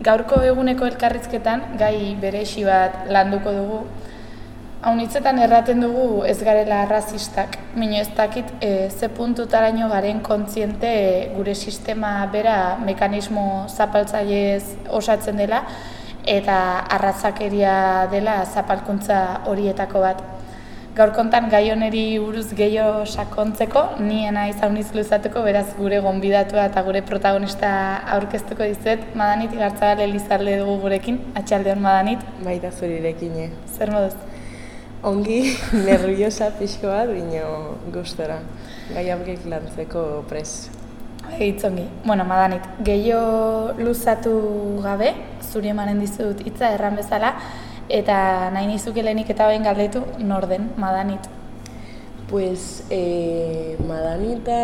Gaurko eguneko elkarrizketan gai berezi bat landuko dugu. Haunitzetan erraten dugu ez garela arrazistak, baina ez dakit ze puntutaraino garen kontziente gure sistema bera mekanismo zapaltzailez osatzen dela eta arrazakeria dela zapalkuntza horietako bat. Gaur kontan gai honeri buruz gehiago sakontzeko, ni naiz hauniz luzatuko, beraz gure gonbidatua eta gure protagonista aurkeztuko dizuet. Madanit Igartzabal Elizalde dugu gurekin, atxaldeon Madanit. Baita zurirekin. Zer moduz? Ongi, nerviosa pixko bat, bino gustora. Gai aurkek lantzeko pres. Ongi. Bueno, Madanit, gehiago luzatu gabe, zuri emanen dizut hitza erran bezala, eta nahi nizuke lehenik eta behin galdetu nor den Madanit? Pues, Madanita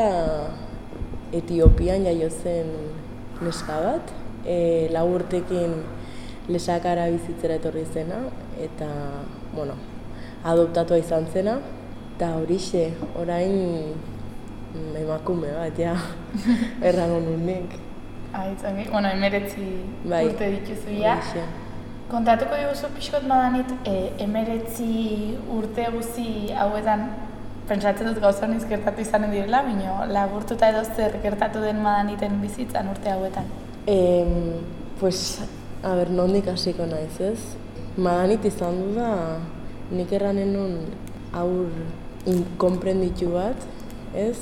Etiopian jaio zen neska bat, 4 urtekin Lesakara bizitzera etorri zena, eta, bueno, adoptatua izan zena, eta horixe, orain emakume bat, ja, errango nunik. Zongi, bueno, 19 urte dituzu ja. Kontatuko diguzu pixkot Madanit, 19 urte guzi hauetan, pentsatzen dut gauza honiz gertatu izanen direla, baina laburtuta edo zer gertatu den Madaniten bizitzan urte hauetan? Pues, nondik hasiko naiz, ez? Madanit izan du da, nik erranen nun aur inkonprenditu bat, ez?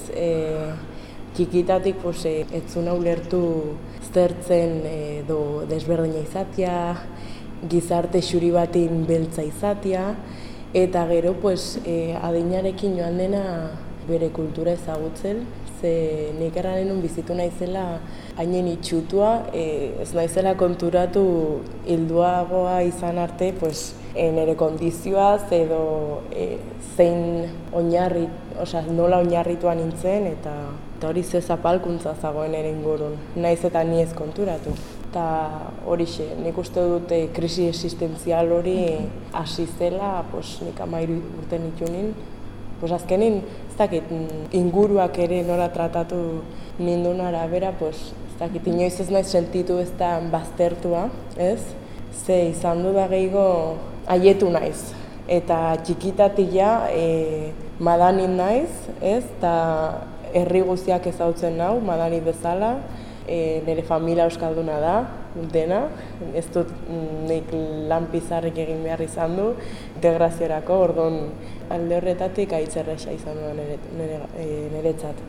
Txikitatik ez zuna ulertu zertzen edo desberdina izatea, gizarte xuri batin beltza izatea, eta gero adinarekin joan dena bere kultura ezagutzen, ze nik erranen bizitu naizela hainen itxutua, ez naizela konturatu hilduagoa izan arte, nire kondizioaz edo zein oinarri, nola oinarrituan nintzen, eta hori ze zapalkuntza zagoen ere ingurun, naiz eta ni ez konturatu. Eta horixe, nik uste dut krisi existentzial hori hasi zela, nik 13 urte nitunin. Azkenin, ez dakit, inguruak ere nola tratatu nindun arabera, ez dakit, inoiz ez naiz sentitu ez da baztertua, ez? Ze izan du da gehiago haietu naiz. Eta txikitatik ja, Madanit naiz, ez? Eta herri guztiak ezagutzen nau, Madanit bezala. Nire familia euskalduna da, dena. Ez dut nik lan pizarrik egin behar izan du, integraziorako, orduan alde horretatik aitzerresa izan du niretzat.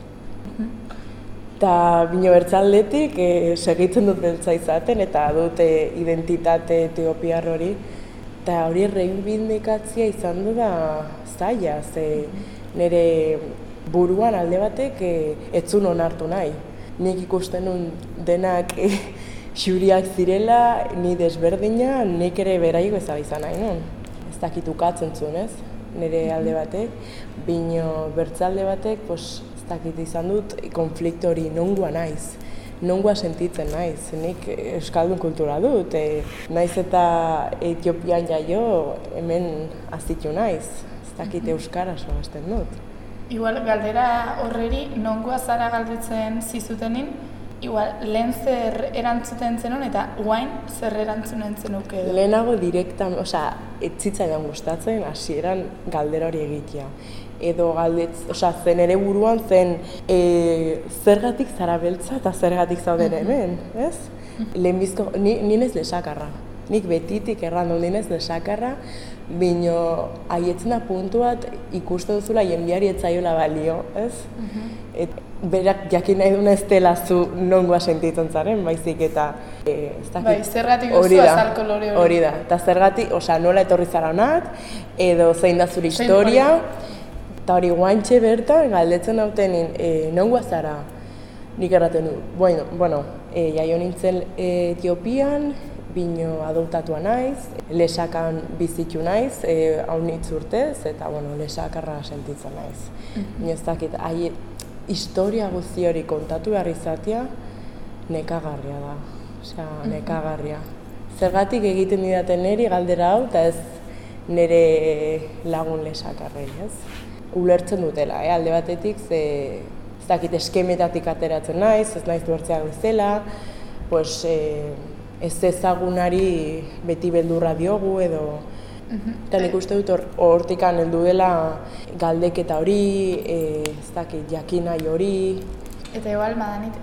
Eta bino bertzaldetik segitzen dut beltza izaten eta dut identitate etiopiar hori. Eta hori erreibindikatzia izan du da zaila, ze nire buruan alde batek ez zuen onartu nahi. Nik ikusten nun denak xuriak zirela, ni desberdina, nik ere beraigo ezala izan nahi nun. Ez dakit ukatzen zuen, ez? Nire alde batek, bino bertzalde batek, ez dakit izan dut konflikto hori nongoa naiz. Nongoa sentitzen naiz, nik euskaldun kultura dut, naiz eta Etiopian jaio hemen azitu naiz, ez dakit euskara sogasten dut. Igual, galdera horreri, nongoa zara galdetzen zizutenin, igual, lehen zer erantzuten zenun eta guain zer erantzunen zenuke edo? Lehenago direktan, ez zitzaidan gustatzen, hasieran galdera hori egitea. Edo zen ere buruan zen zergatik zara beltza eta zergatik zauden hemen, ez? Lehenbizko, ninez lesakarra. Nik betitik errandu ninez lesakarra, bino haietzen da puntu bat ikuste duzula jendeari ez zaiola balio, ez? Berak jakin nahi duna ez dela zu nongoa sentitzen zaren, baizik eta zergatik duzu azalko lore hori. Hori da, eta zergatik, nola etorri zara honat, edo zein da zure historia, eta hori guantxe bertan galdetzen dautenin nongoa zara. Nik erraten du, bueno, jaio nintzen Etiopian, bino adoptatua naiz, Lesakan bizitu naiz, haunitz urtez, eta Lesakarra sentitzen naiz. Ez dakit, historia guzti hori kontatu behar izatea, nekagarria da. Nekagarria. Zergatik egiten didaten niri galdera hau, eta ez nire lagun Lesakarrei, ez? Ulertzen dutela, alde batetik, ez dakit eskemetatik ateratzen naiz, ez naiz duertzeak bezala, ez ezagunari beti beldurra diogu edo eta nik uste dut hortikan heldu dela galdeketa hori, ez dakit, jakinai hori. Eta igual, Madanit,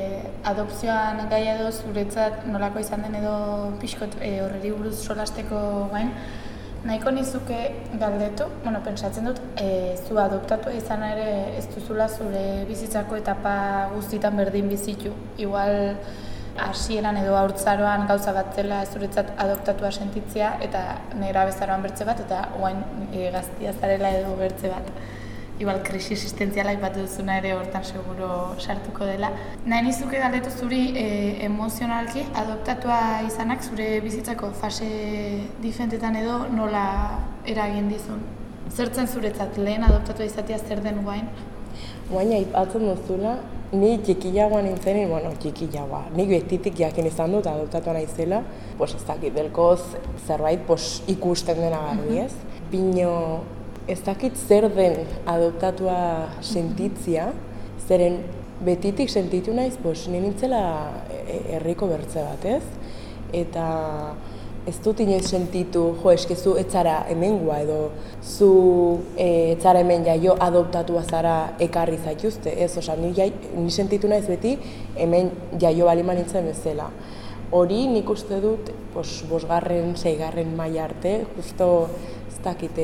adopzioan gaia edo zuretzat nolako izan den edo pixkot horreri buruz solasteko gain, nahiko nizuke galdetu, pentsatzen dut, zu adoptatua izan ere ez duzula zure bizitzako etapa guztitan berdin bizitu. Igual, hasieran edo haurtzaroan gauza bat zela zuretzat adoptatua sentitzea eta nerabezaroan bertze bat eta orain gaztia zarela edo bertze bat. Igual krisi existentzialak bat duzuna ere hortan seguro sartuko dela. Nahi nizuke galdetu zuri emozionalki adoptatua izanak zure bizitzako fase diferentetan edo nola eragin dizun? Zertzen zuretzat lehen adoptatua izatea zer den guain? Guain aipatzen duzula, ni txikiagoa nintzenin, txikiagoa. Nik betitik jakin izan dut adoptatua naizela, ez dakit delkoz zerbait ikusten dena garbi ez. Bino ez dakit zer den adoptatua sentitzia, zeren betitik sentitu naiz, ni nintzela herriko bertze bat ez. Eta ez dut inoiz sentitu, eske zu etzara hemengua edo zu etzara hemen jaio adoptatua zara ekarri zaituzte, ez, ni sentitu naiz beti hemen jaio balima nintzen bezala. Hori nik uste dut, 5., 6. maila arte, justo ez dakit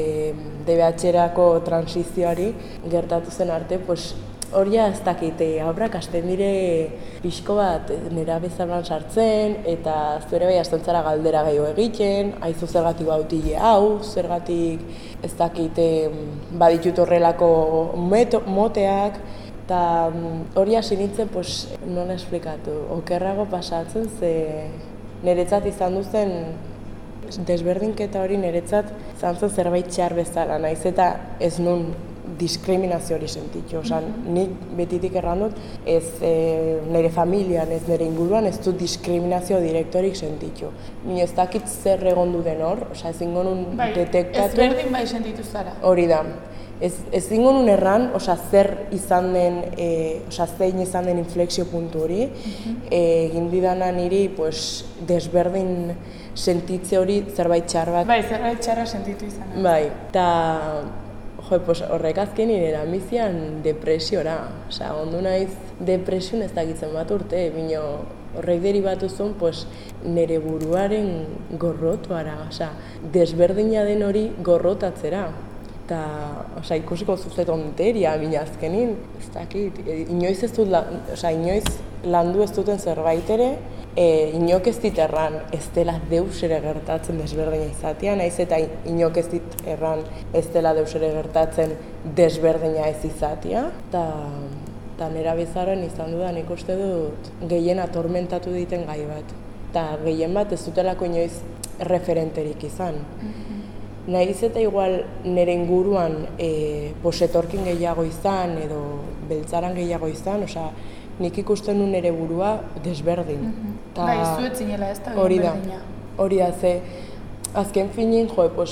DBH-erako transizioari gertatu zen arte, hori ez dakit, aurrak hasten dire pixko bat nerabezaroan sartzen eta zuere bai hasten zara galdera gehiago egiten, aizu zergatik bautile hau, zergatik ez dakit baditut horrelako moteak, eta hori hasi nintzen, nola esplikatu, okerrago pasatzen ze niretzat izan duzen desberdinketa hori niretzat izan zen zerbait txar bezala, naiz eta ez nun diskriminazio hori sentitu. Nik betitik erran dut, ez nire familian, ez nire inguruan, ez dut diskriminazio direktorik sentitu. Ni ez dakit zer egondu den hor, ezingo nun detektatu. Ez berdin bai sentitu zara. Hori da. Ezingo nun erran, zer izan den, zein izan den inflexio puntu hori, egin didana niri desberdin sentitze hori zerbait txar bat. Bai, zerbait txarra sentitu izan. Bai, eta horrek azken nire bizian depresiora. Ondu naiz depresioan ez dakitzen bat urte, bino horrek deribatu zuen nire buruaren gorrotuara. Desberdina den hori gorrotatzera. Eta ikusiko zuzet onteria, bina azkenin, ez dakit, inoiz landu ez duten zerbait ere, inok ez dit erran ez dela deus ere gertatzen desberdina izatea, naiz eta inok ez dit erran ez dela deus ere gertatzen desberdina ez izatea. Eta nerabezaroan izan dudan ikuste dut gehien atormentatu diten gai bat. Eta gehien bat ez dutelako inoiz referenterik izan. Nahiz eta igual nire inguruan etorkin gehiago izan edo beltzaran gehiago izan, nik ikusten nu nire burua desberdin. Bai, zuet zinela ez da berdina. Hori da, ze azken finin,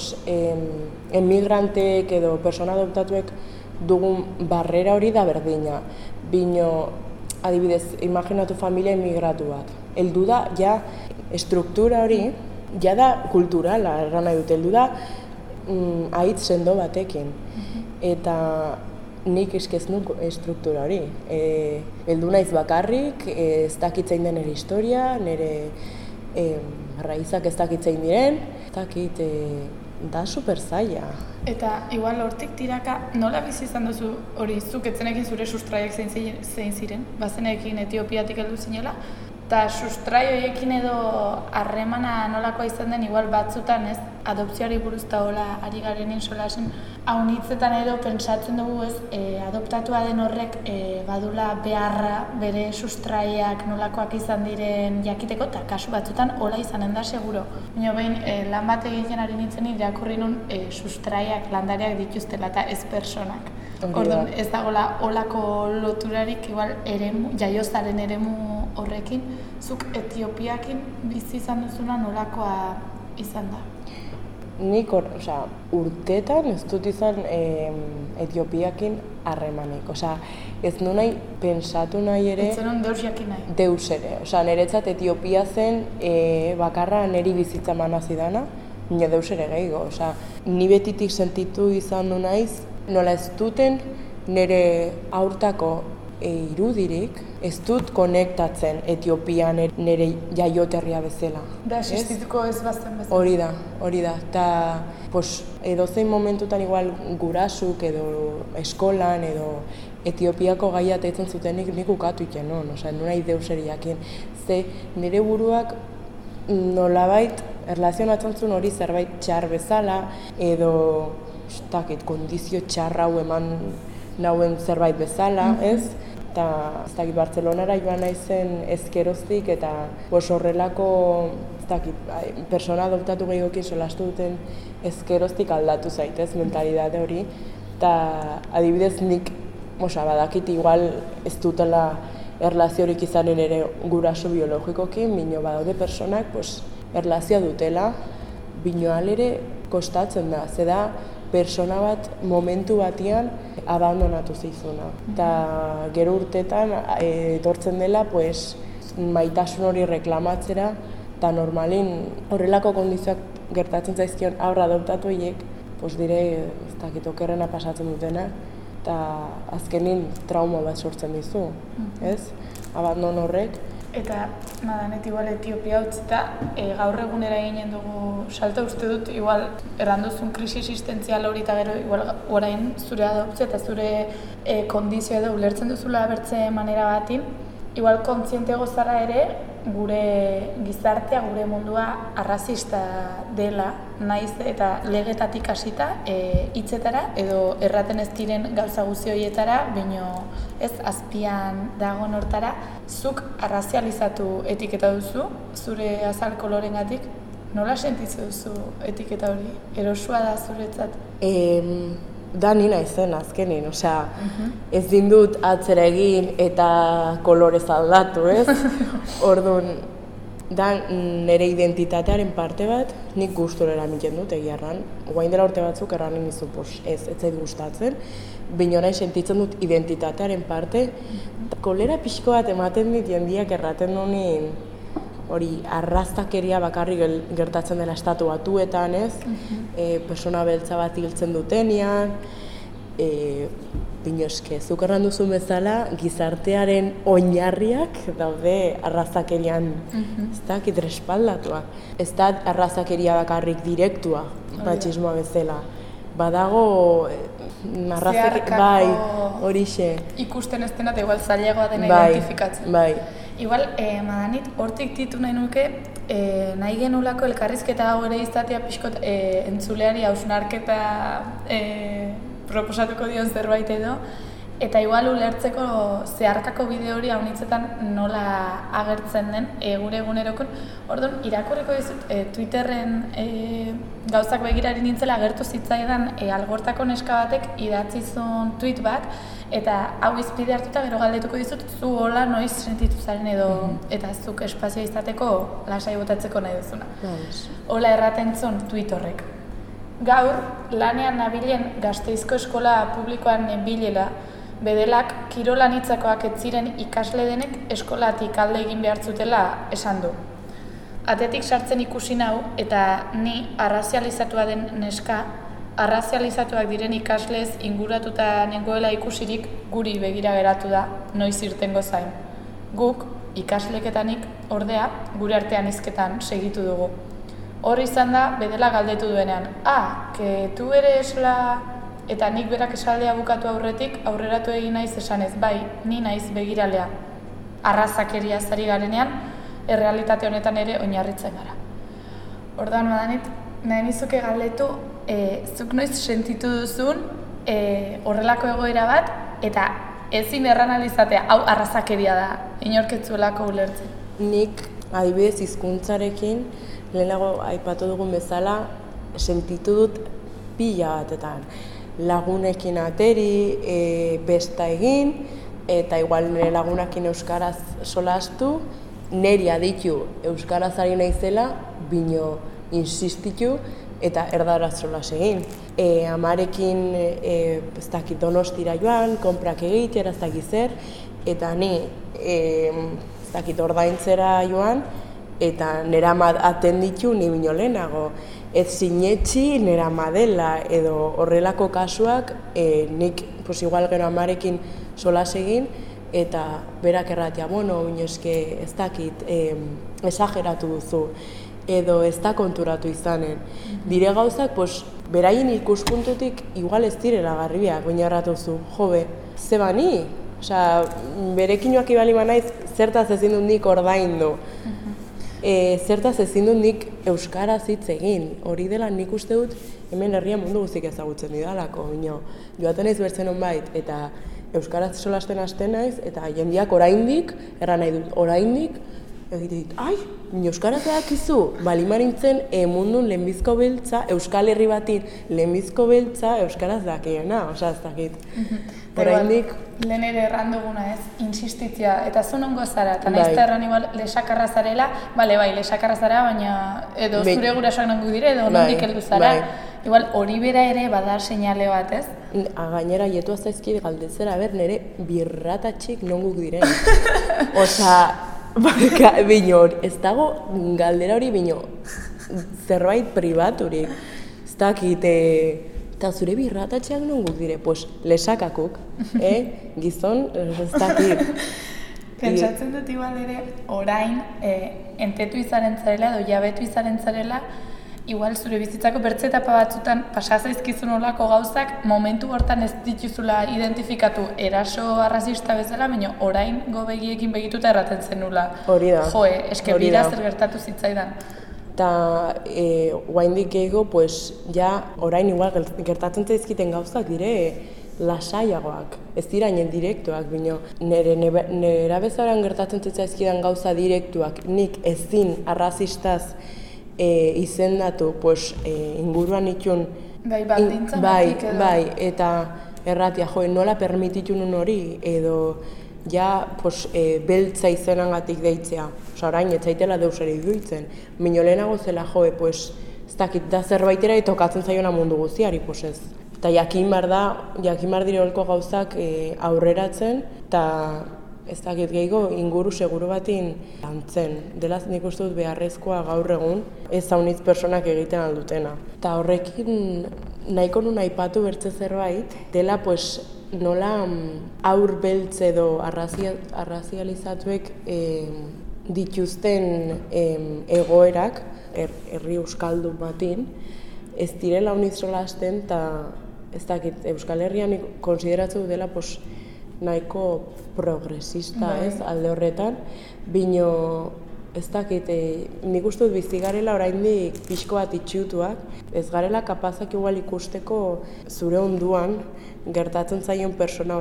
emigranteek edo persona adoptatuek dugun barrera hori da berdina. Bino, adibidez, imaginatu familia emigratu bat. Heldu da, ja, estruktura hori, ja da kulturala, erran nahi dut, heldu da ahitz sendo batekin. Eta nik eskez nun estruktura hori. Heldu naiz bakarrik, ez dakitzein den nire historia, nire raizak ez dakitzein diren, ez dakit, da super zaila. Eta igual hortik tiraka, nola bizi izan duzu hori zuk etzenekin zure sustraiak zein ziren? Bazenekin Etiopiatik heldu zinela? Eta sustrai horiekin edo harremana nolakoa izan den, igual batzutan ez, adopzioari buruz eta hola ari garenin solasen, haunitzetan edo pentsatzen dugu ez, adoptatua den horrek badula beharra bere sustraiak nolakoak izan diren jakiteko, eta kasu batzutan hola izanen da seguro. Baina behin lan bat egiten ari nintzen irakurri nun sustraiak landariak dituztela eta ez personak. Orduan ez dagoela holako loturarik igual jaiozaren eremu horrekin, zuk Etiopiakin bizi izan duzuna nolakoa izan da? nik urteetan ez dut izan Etiopiakin harremanik. Ez nu nahi pensatu nahi ere... Ez zenun deus jakin nahi? Deus ere. Niretzat Etiopia zen bakarra niri bizitza mana zidana, nire deus ere gehiago. Ni betitik sentitu izan du naiz, nola ez duten nire aurtako irudirik, ez dut konektatzen Etiopian nire jaioterria bezala. Da, existituko ez bazten bezala. Hori da. Eta edozein momentutan igual gurasuk edo eskolan edo Etiopiako gaia teitzen zutenik nik ukatu iten, nahi deuseri jakin. Ze nire buruak nolabait erlazionatzen zuen hori zerbait txar bezala edo kondizio txarra hau eman nauen zerbait bezala, ez? Eta Bartzelonara joan naizen ezkeroztik eta horrelako persona adoptatu gehiokin solastu duten ezkeroztik aldatu zaitez mentalidade hori. Eta adibidez nik badakit igual ez dutela erlaziorik izanen ere guraso biologikokin, bino badaude personak erlazioa dutela, bino alere kostatzen da, zeda persona bat momentu batian abandonatu zizuna. Eta gero urtetan etortzen dela maitasun hori reklamatzera, eta normalin horrelako kondizioak gertatzen zaizkion aurra adoptatu horiek, dire okerrena pasatzen dutena, eta azkenin trauma bat sortzen dizu, ez? Abandon horrek. Eta, nadanet, igual Etiopia utzita, gaur egunera eginen dugu salto uste dut, igual erranduzun krisi existentzial hori eta gero, igual orain zure adoptzia eta zure kondizioa edo ulertzen duzula bertze manera batin, igual kontziente gozara ere, gure gizartea, gure mundua arrazista dela, naiz eta legetatik hasita hitzetara edo erraten ez diren gauza guzti horietara, baino ez azpian dagoen hortara, zuk arrazializatu etiketa duzu, zure azal kolorengatik, nola sentitzu duzu etiketa hori? Erosua da zuretzat? Da nina izen azkenin, ez dindut atzera egin eta kolorez aldatu, ez? Orduan, da nire identitatearen parte bat, nik gustura eramitzen dut egiarran. Guain dela urte batzuk erranin nizu, ez zait gustatzen, baina orain sentitzen dut identitatearen parte. Kolera pixko bat ematen dit jendiak erraten honin, hori arrastakeria bakarrik gertatzen dela estatu batuetan, ez? Persona beltza bat hiltzen dutenean, bino eske, zuk erran duzun bezala, gizartearen oinarriak daude arrazakerian, ez dakit respaldatuak. Ez da arrazakeria bakarrik direktua, matxismoa bezala. Badago bai, horixe. Ikusten ez dena, eta igual zailagoa dena identifikatzen. Bai. Igual, Madanit, hortik ditu nahi nuke, nahi genulako elkarrizketa hau ere izatea pixkot entzuleari hausnarketa proposatuko dion zerbait edo, eta igual ulertzeko zeharkako bideo hori haunitzetan nola agertzen den gure egunerokon. Orduan, irakurriko dizut Twitterren gauzak begirari nintzela agertu zitzaidan algortako neska batek idatzi zuen tweet bat, eta hau izpide hartuta gero galdetuko dizut, zu hola noiz sentitu zaren edo, eta zuk espazioa izateko lasai botatzeko nahi duzuna. Hola erraten zuen tweet horrek. Gaur, lanean nabilen Gasteizko eskola publikoan bilela, bedelak kirolanitzakoak ez ziren ikasle denek eskolatik alde egin behar zutela esan du. Atetik sartzen ikusi nau eta ni arrazializatua den neska, arrazializatuak diren ikaslez inguratuta nengoela ikusirik guri begira geratu da noiz irtengo zain. Guk, ikasleketanik ordea, gure artean hizketan segitu dugu. Hor izan da, bedela galdetu duenean, que tu ere esla eta nik berak esaldea bukatu aurretik aurreratu egin naiz esanez, bai, ni naiz begiralea. Arrazakeria zari garenean, errealitate honetan ere oinarritzen gara. Orduan, Madanit, nahi nizuke galdetu, zuk noiz sentitu duzun horrelako egoera bat, eta ezin erranalizatea, hau arrazakeria da, inorketzuelako ulertzen. Nik, adibidez, hizkuntzarekin, lehenago aipatu dugun bezala, sentitu dut pila batetan. Lagunekin ateri, besta egin, eta igual nire lagunekin euskaraz solastu, niri aditu euskaraz ari naizela, bino insistitu, eta erdaraz solas egin. Amarekin ez dakit Donostira joan, konprak egitera, ez dakit zer, eta ni ez dakit ordaintzera joan, eta nera atenditu ni bino lehenago. Ez sinetxi nera madela edo horrelako kasuak nik igual gero amarekin solas egin, eta berak erratia, bueno, eske ez dakit, esageratu duzu, edo ez da konturatu izanen. Dire gauzak, beraien ikuspuntutik igual ez direla garbiak, baina erratu zu, jobe, ze bani? Osea, berekinoak ibali banaiz, zertaz ezin dut nik ordaindu. Zertaz ezin dut nik euskaraz hitz egin. Hori dela nik uste dut hemen herrian mundu guztik ezagutzen didalako. Joaten naiz bertzen honbait eta euskaraz solasten hasten naiz, eta jendeak oraindik, erran nahi dut, oraindik, egite dit, ai, euskaraz edakizu, balimarintzen mundun lehenbizko beltza, Euskal Herri batin lehenbizko beltza euskaraz dakiena, osea ez dakit. Oraindik lehen ere erran duguna ez, insistitzia, eta zu nongo zara, eta nahiz eta erran igual lesakarra zarela, bai, lesakarra zara, baina edo zure gurasoak nongo dire, edo nondik heldu zara, igual hori bera ere badar seinale bat ez? Gainera, jetu zaizkide galdezera, nire birratatxik nonguk diren. Osea, bino, ez dago galdera hori bino, zerbait pribaturik, ez dakit, eta zure birratatxeak nonguk dire, lesakakuk, gizon, ez dakit. Pentsatzen dut igual ere, orain, entetu izaren zarela, edo jabetu izaren zarela, igual zure bizitzako bertze etapa batzutan pasazaizkizun olako gauzak momentu hortan ez dituzula identifikatu eraso arrazista bezala, baina orain begiekin begituta erraten zenula. Hori da. Joe, eske bira zer gertatu zitzaidan. Eta oraindik gehiago, ja orain igual gertatzen zaizkiten gauzak dire lasaiagoak, ez dira inen direktuak, baina nera bezaran gertatzen zaizkidan gauza direktuak, nik ezin arrazistaz izendatu, inguruan itxun... Baldintzan batik edo... Bai, eta erratia, nola permititun hori, edo ja beltza izanagatik deitzea. Osa, orain, ez zaitela deusari duitzen. Mino lehenago zela, ez dakit, da zerbaitera tokatzen zaiona mundu guztiari, ez. Eta jakin behar dire holko gauzak aurreratzen, eta ez dakit gehiago inguru seguru batin lantzen. Dela nik uste dut beharrezkoa gaur egun ez haunitz personak egiten aldutena. Eta horrekin nahiko nun aipatu bertze zerbait, dela nola aur beltz edo arrazializatuek dituzten egoerak, herri euskaldun batin, ez direla haunitz solasten, eta ez dakit Euskal Herrian konsideratu dela nahiko progresista, ez, alde horretan, bino ez dakit, nik uste dut bizi garela oraindik pixko bat itxutuak, ez garela kapazak igual ikusteko zure onduan gertatzen zaion persona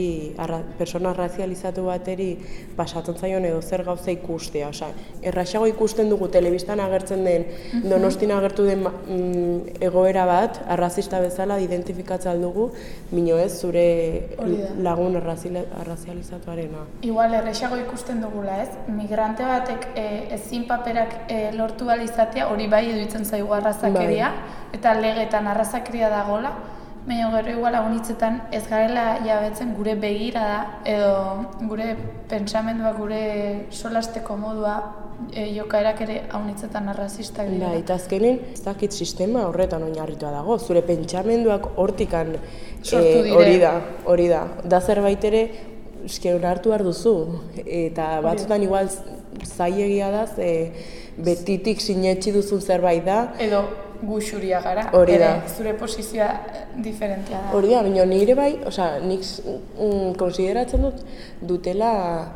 razializatu bateri pasatzen zaion edo zer gauza ikustea. Osea, erraxago ikusten dugu telebistan agertzen den, Donostin agertu den egoera bat, arrazista bezala identifikatzen aldugu, bino ez zure lagun arrazializatuarena. Igual erraxago ikusten dugula ez, migrante batek ezin paperak lortu izatea, hori bai iruditzen zaigu arrazakeria, eta legetan arrazakeria dagoela, baina gero igual agunitzetan ez garela jabetzen gure begirada edo gure pentsamendua, gure solasteko modua jokaerak ere agunitzetan arrazistak dira. Eta azkenin, ez dakit sistema horretan oinarritua dago, zure pentsamenduak hortikan hori da. Da zerbait ere, hartu behar duzu, eta batzutan igual zailegia da, betitik sinetxi duzun zerbait da. Edo guxuria gara, zure posizioa diferentea da. Hori da, baina nire bai, nik konsideratzen dutela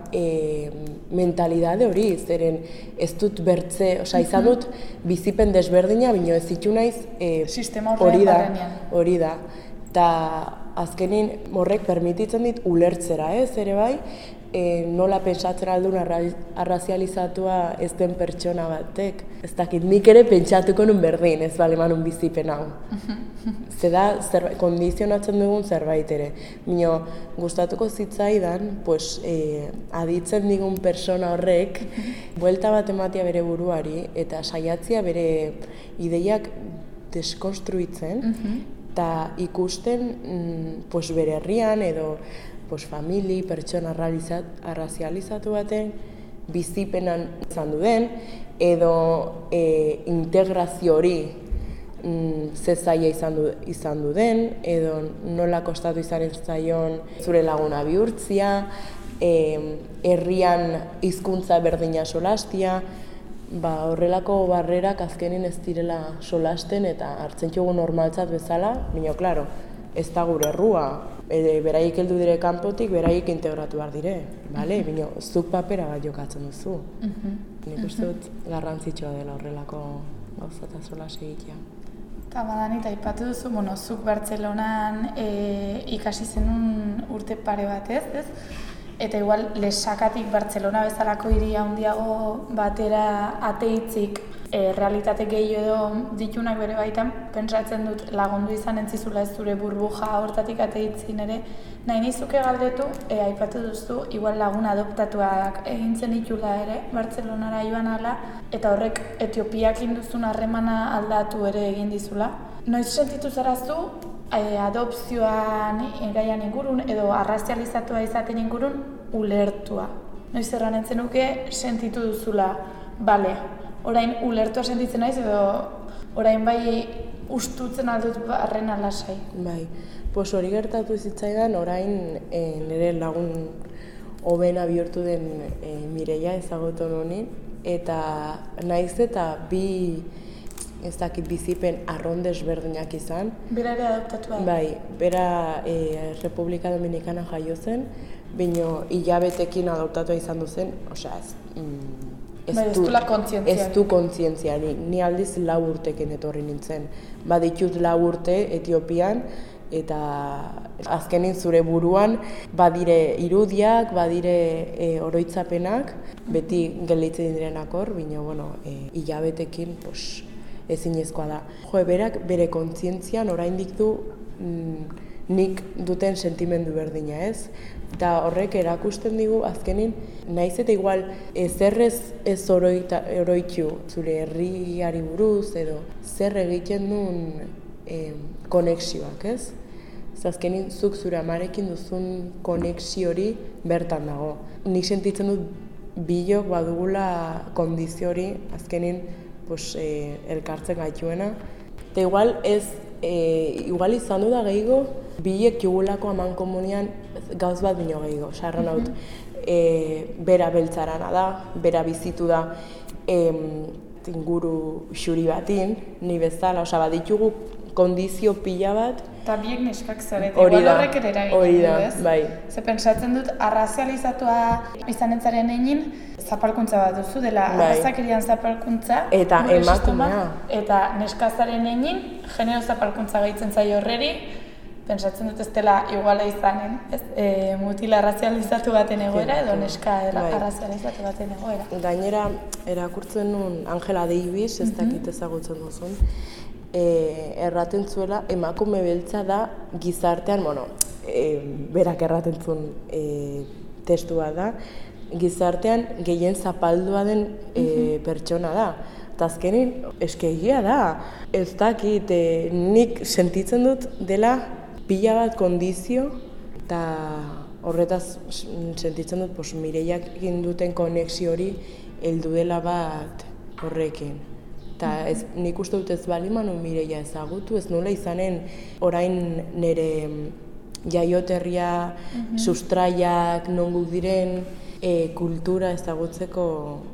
mentalidade hori, zeren ez dut bertze, izan dut bizipen desberdina, baina ez zitu naiz sistema horrean hori da. Eta azkenin horrek permititzen dit ulertzera, ere bai, nola pentsatzen aldun arrazializatua ez den pertsona batek. Ez dakit, nik ere pentsatuko nun berdin, ez baleman un bizipen hau. Zeda, kondizionatzen dugun zerbait ere. Bino, gustatuko zitzaidan, aditzen digun persona horrek, buelta bat ematia bere buruari, eta saiatzia bere ideiak deskonstruitzen, eta ikusten bere herrian edo famili, pertsona arrazializatu baten bizipenan izan duen, edo integrazio hori ze zaila izan duen, edo nola kostatu izan zaion zure laguna bihurtzia, herrian hizkuntza berdina solastia, horrelako barrerak azkenin ez direla solasten eta hartzen txugu normaltzat bezala, baina, klaro, ez da gure errua. Beraiek heldu dire kanpotik, beraiek integratu behar dire, bale? Baina, zuk papera bat jokatzen duzu. Nik uste dut garrantzitsua dela horrelako gauza eta solas egitea. Eta badanit, aipatu duzu, zuk Bartzelonan ikasi zenun urte pare bat ez? Eta igual lesakatik Bartzelona bezalako hiri handiago batera ateitzik realitate gehiago edo ditunak bere baitan, pentsatzen dut lagundu izan entzizula ez zure burbuja hortatik ateitzin ere, nahi nizuke galdetu, aipatu duzu, igual lagun adoptatuak egin zen ditula ere, Bartzelonara joan ala, eta horrek Etiopiakin duzun harremana aldatu ere egin dizula. Noiz sentitu zarazu, adopzioan gaian ingurun edo arrazializatua izaten ingurun ulertua. Noiz erran nuke sentitu duzula, bale, orain ulertua sentitzen naiz edo orain bai ustutzen aldut barren alasai. Bai, hori gertatu zitzaidan orain nire lagun hobena bihurtu den Mireia ezagutu nuen, eta naiz eta bi ez dakit bizipen arron desberdinak izan. Bera ere adoptatua? Bai, bera Republika Dominikana jaio zen, baina hilabetekin adoptatua izan duzen, osea ez du kontzientzia, ni aldiz 4 urtekin etorri nintzen. Baditut 4 urte Etiopian, eta azkenin zure buruan badire irudiak, badire oroitzapenak, beti gelditzen direnak hor, baina hilabetekin ezinezkoa da. Berak bere kontzientzian oraindik du nik duten sentimendu berdina, ez? Eta horrek erakusten digu azkenin, naiz eta igual zerrez ez oroitzu zure herriari buruz edo zer egiten duen konexioak, ez? Azkenin zuk zure amarekin duzun konexio hori bertan dago. Nik sentitzen dut bilok badugula kondizio hori azkenin elkartzen gaituena. Eta igual izan du da gehiago, bilek jugulako aman komunian gauz bat bino gehiago. Sarran haut, bera beltzarana da, bera bizitu da inguru xuri batin, ni bezala, baditugu kondizio pila bat. Eta biek neskak zarete, igual horrek ere eragin du, ez? Bai. Ze pentsatzen dut, arrazializatua izan entzaren egin, zapalkuntza bat duzu, dela arrazakerian zapalkuntza. Eta emakumea. Eta neskazaren egin, genero zapalkuntza gaitzen zaio horreri, pentsatzen dut ez dela iguala izanen, ez? Mutila arrazializatu baten egoera edo neska arrazializatu baten egoera. Gainera, erakurtzen nuen Angela Davis, ez dakit ezagutzen duzun, erraten zuela emakume beltza da gizartean, berak erraten zuen testua da, gizartean gehien zapaldua den pertsona da. Eta azkenin, eskegia da. Ez dakit, nik sentitzen dut dela pila bat kondizio, eta horretaz sentitzen dut Mireiak egin duten konexio hori heldu dela bat horrekin. Eta nik uste dut ez bali manu Mireia ezagutu, ez nola izanen orain nire jaioterria, sustraiak, nongu diren, kultura ezagutzeko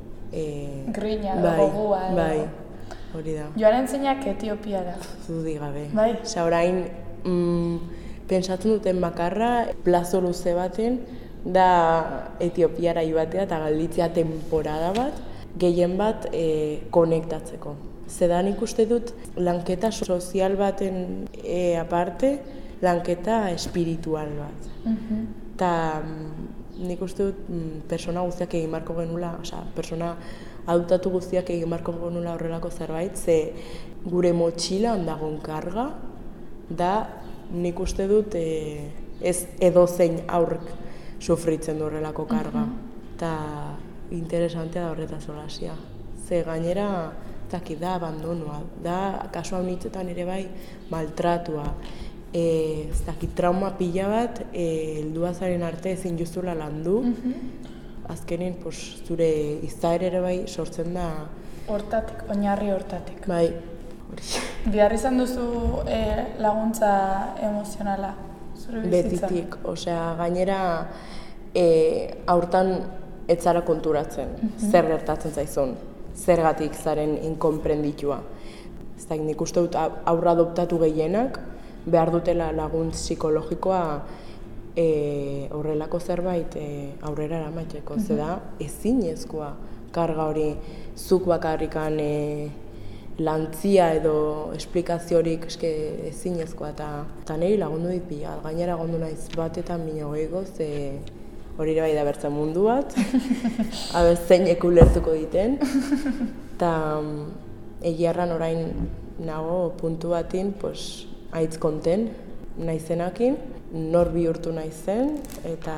grina, gogua. Bai, hori da. Joaren zeinak Etiopia da. Zudi gabe. Bai. Orain, pentsatzen duten bakarra, plazo luze baten, da Etiopiara joatea eta galditzea temporada bat, gehien bat konektatzeko. Zedan ikuste dut lanketa sozial baten aparte, lanketa espiritual bat. Eta nik uste dut persona guztiak egin barko genula, persona adoptatu guztiak egin barko genula horrelako zerbait, ze gure motxila ondagon karga, da nik uste dut ez edozein aurrek sufritzen du horrelako karga. Eta interesantea da horretaz solasia. Ze gainera da abandonoa, da kasu haunitzetan ere bai maltratua, ez dakit trauma pila bat, heldua zaren arte ezin juzula landu, azkenin zure izaera ere bai sortzen da... Hortatik, oinarri hortatik. Bai, hori. Behar izan duzu laguntza emozionala, zure bizitza? Betitik, gainera aurtan ez zara konturatzen, zer gertatzen zaizun, zergatik zaren inkonprenditua. Ez da, nik uste dut aurra adoptatu gehienak, behar dutela laguntz psikologikoa horrelako zerbait aurrera eramateko, zeda ezinezkoa karga hori zuk bakarrikan lantzia edo esplikaziorik ezinezkoa eta niri lagundu dit pila. Gainera gondu naiz batetan bino gehiagoz, hori ere bai da bertzen mundu bat, aber zeinek ulertuko diten. Eta egiarran orain nago puntu batin, haitz konten naizenakin, nor bihurtu naizen, eta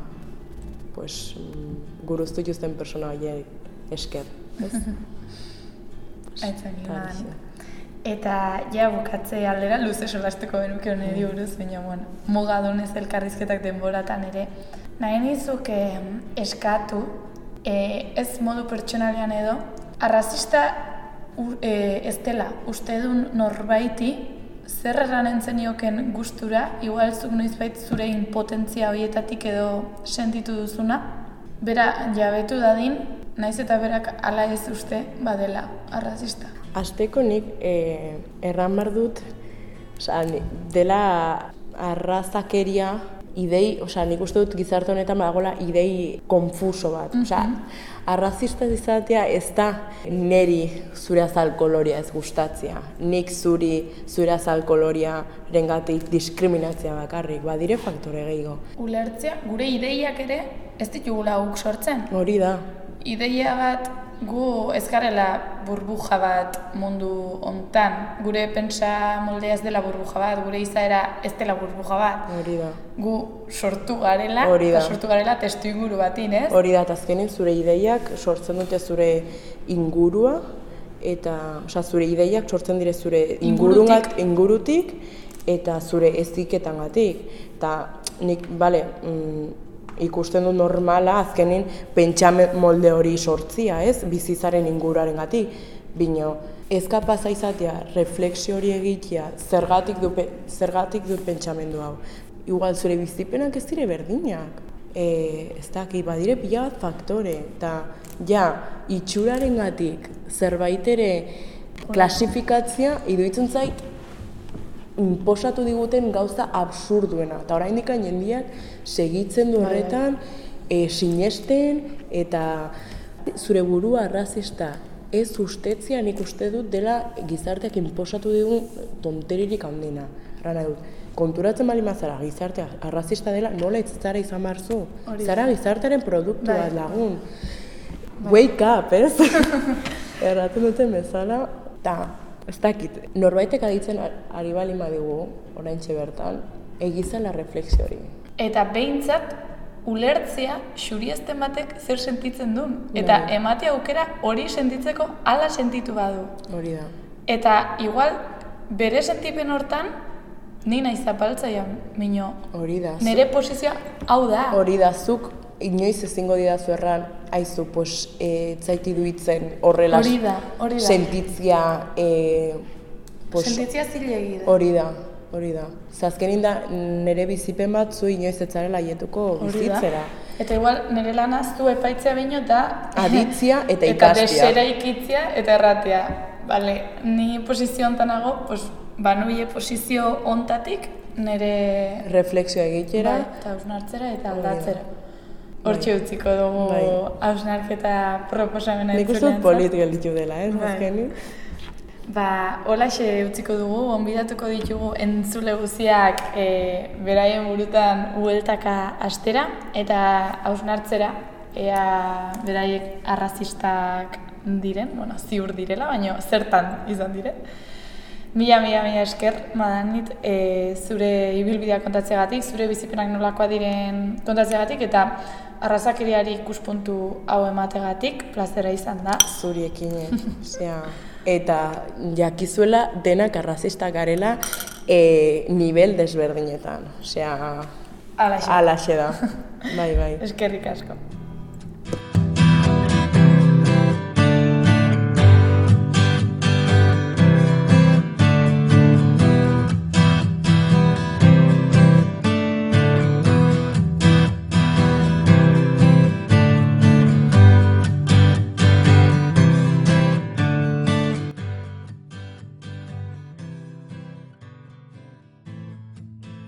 guruztu juzten persona horiek esker. Aitzan gina. Eta ja bukatze aldera luze solasteko benuke honeri buruz, baina muga donez elkarrizketak denboratan ere. Nahi nizuk eskatu, ez modu pertsonalian edo, arrazista ez dela uste duen norbaiti zer erranen zenioken gustura, igual zuk noizbait zure impotentzia horietatik edo sentitu duzuna, bera jabetu dadin, naiz eta berak ala ez uste badela arrazista. Hasteko nik erran behar dut, dela arrazakeria idei, nik uste dut gizarte honetan badagoela idei konfuso bat. Arrazista izatea ez da neri zure azal koloria ez gustatzea, nik zure azal koloria rengatik diskriminatzea bakarrik, badire faktore gehiago. Ulertzea, gure ideiak ere ez ditugula guk sortzen. Hori da. Ideia bat, gu ez garela burbuja bat mundu hontan. Gure pentsa moldea ez dela burbuja bat, gure izaera ez dela burbuja bat. Hori da. Gu sortu garela, eta sortu garela testu inguru batin, ez? Hori da, eta azkenin zure ideiak sortzen dute zure ingurua, eta zure ideiak sortzen dire zure ingurutik eta zure eziketangatik. Eta nik, ikusten du normala azkenin pentsame molde hori sortzia, ez? Bizizaren inguruaren gatik. Bino, ez kapaza izatea, refleksio hori egitea, zergatik dut pentsamendu hau. Igual zure bizipenak ez dire berdinak. Ez daki, badire pila bat faktore. Eta, itxuraren gatik zerbait ere klasifikatzia iruditzen zait inposatu diguten gauza absurduena. Eta oraindik jendeak segitzen du horretan, sinesten, eta zure burua arrazista ez ustetzia nik uste dut dela gizarteak inposatu digun tonteririk handina. Errana dut, konturatzen bali mazara gizartea arrazista dela, nola ez zara izan barzu. Zara gizartearen produktu bat lagun. Wake up, ez? Erraten duten bezala, eta ez dakit, norbaitek aditzen ari bali madigu, oraintxe bertan, egizan la refleksio hori. Eta behintzat, ulertzea xuriezten batek zer sentitzen duen. Eta ematea aukera hori sentitzeko hala sentitu badu. Hori da. Eta igual, bere sentipen hortan, ni naiz zapaltzaia mino. Hori da. Nere posizioa hau da. Hori da, zuk inoiz ezingo didazu erran, aizu, zaiti duitzen horrela sentitzia... Sentitzia zilegi da. Hori da. Azkenin da, nire bizipen bat zu inoiz etzarela aietuko bizitzera. Eta igual, nire lana zu epaitzea bino eta... Aditzia eta ikastia. Eta desera ikitzia eta erratea. Bale, ni posizio hontanago, banuie posizio hontatik nire... Refleksio egitera. Eta hausnartzera eta aldatzera. Hortxe utziko dugu hausnarketa proposamena nik uste dut polit gelditu dela, azkenik. Holaxe utziko dugu, onbidatuko ditugu entzule guziak beraien burutan ueltaka astera eta hausnartzera ea beraiek arrazistak diren, ziur direla, baina zertan izan diren. Mila esker, Madanit, zure ibilbidea kontatzeagatik, zure bizipenak nolakoa diren kontatzeagatik eta arrazakeriari ikuspuntu hau emategatik, plazera izan da. Zuriekin, eta jakizuela denak arrazistak garela nivel desberdinetan. Osea, alaxe da. Bai. Eskerrik asko.